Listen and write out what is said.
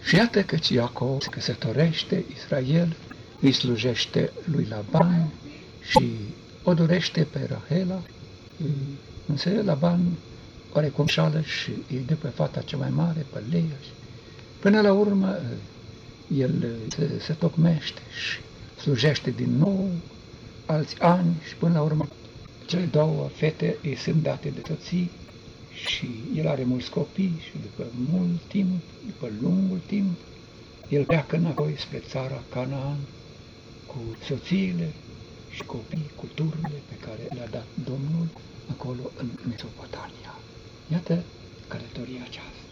Și iată că Iacov se căsătorește, Israel îi slujește lui Laban și o dorește pe Rahela, însă Laban oarecum șală și îi dă pe fata cea mai mare, pe Leia. Până la urmă, el se tocmește și slujește din nou alți ani și până la urmă cele două fete îi sunt date de soții și el are mulți copii și după mult timp, după lungul timp, el pleacă înapoi spre țara Canaan cu soțiile și copiii, cu tururile pe care le-a dat Domnul acolo în Mesopotamia. Iată călătoria aceasta.